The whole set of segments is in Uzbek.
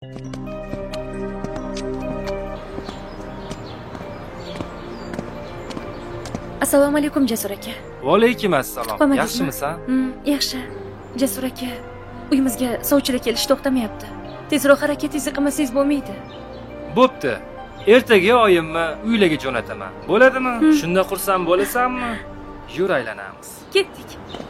Assalomu alaykum Jasur aka. Va alaykum assalom. Yaxshimisan? Yaxshi. Jasur aka, uyimizga sovchilar kelish to'xtamayapti. Tezroq harakatingizni qilmasangiz bo'lmaydi. Bo'pti. Ertaga oyimni uylarga jo'nataman. Bo'ladimi? Shunda xursand bo'lasanmi? Yur aylanamiz. Ketdik.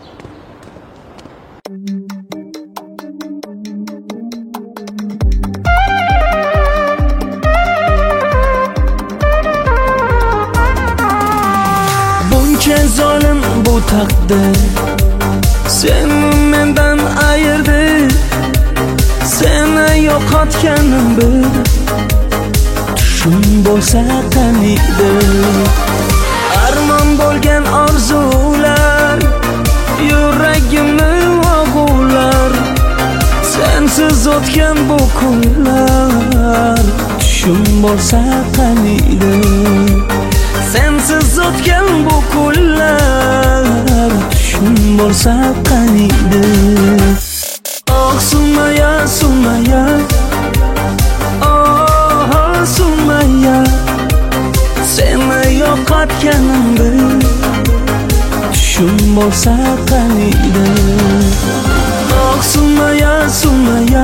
Buncha zolim bu taqdir seni mendan ayirdi. Seni yo'qotganim bir tushim bo'lsa qaniydi. Armon bo'lgan orzular yuragimni og'ular. Sensiz o'tgan bu kunlar tushim bo'lsa qaniydi. Sensiz o'tgan bu kunlar tushim bo'lsa qaniydi. Oh Sumaya, Sumaya, oh Sumaya, seni yo'qotganim bir tushim bo'lsa qaniydi. Oh Sumaya, Sumaya,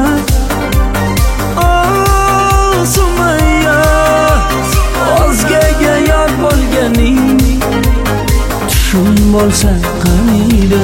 oh Sumaya, o'zgaga yor bo'lganing tushim bo'lsa qaniydi.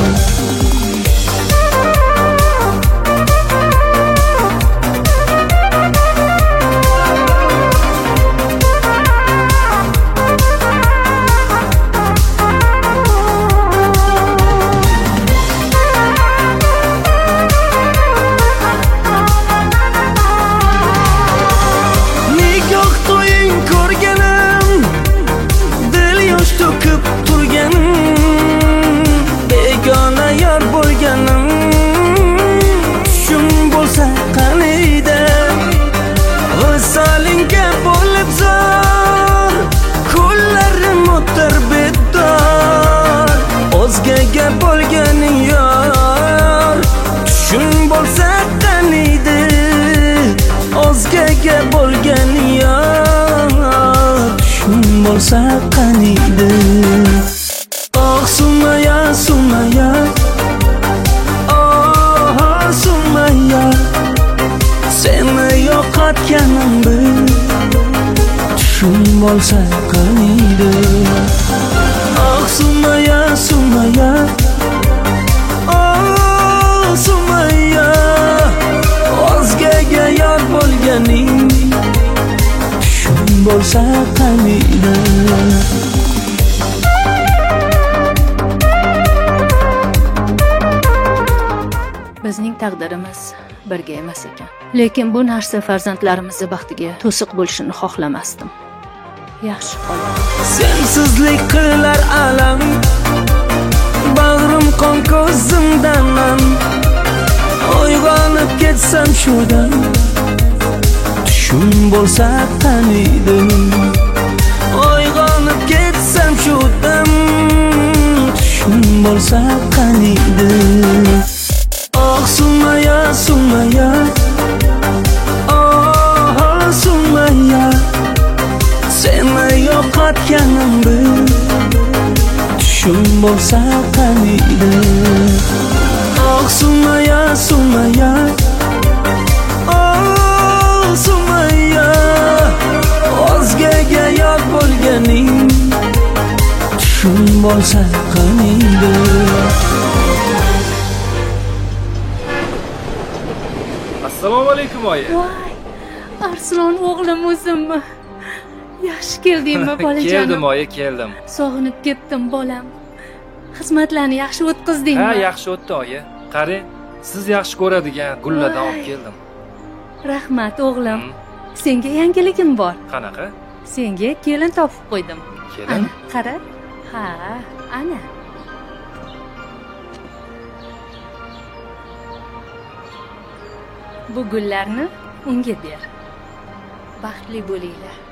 O'zgaga bo'lganing yor tushim bo'lsa qaniydi. O'zgaga bo'lganing yor tushim bo'lsa qaniydi. Oh Sumaya, Sumaya, oh Sumaya, seni yo'qotganim bir tushim bo'lsa qaniydi. Oh Sumaya, Sumaya, oh Sumaya, o'zgaga yor bo'lganing tushim bo'lsa qaniydi. Bizning taqdirimiz birga emas ekan. Lekin bu narsa farzandlarimizning baxtiga to'siq bo'lishini xohlamasdim. Yaxshi qoling. Sensizlik qilar alam, bag'rim qon ko'zimdan nam. Uyg'onib ketsam shudan tushim bo'lsa qaniydi. Uyg'onib ketsam shudan tushim bo'lsa qaniydi. Oh Sumaya, Sumaya, oh Sumaya, seni yo'qotganim bir tushim bo'lsa qaniydi. Oh Sumaya, Sumaya, oh Sumaya, o'zgaga yor bo'lganing tushim bo'lsa qaniydi. Assalomu alaykum oyi. Voy, Arslon o'g'lim o'zimmi? Yaxshi keldingmi bolajonim? Keldim oyi, keldim. Sog'inib ketdim bolam. Xizmatlarni yaxshi o'tkazdingmi? Ha, yaxshi o'tdi oyi. Qarang, siz yaxshi ko'radigan gullardan olib keldim. Rahmat o'g'lim. Senga yangiligim bor. Qanaqa? Senga kelin topib qo'ydim. Kelin? Ana, qara. Ha, ana. Bu gullarni unga ber. Baxtli bo'linglar.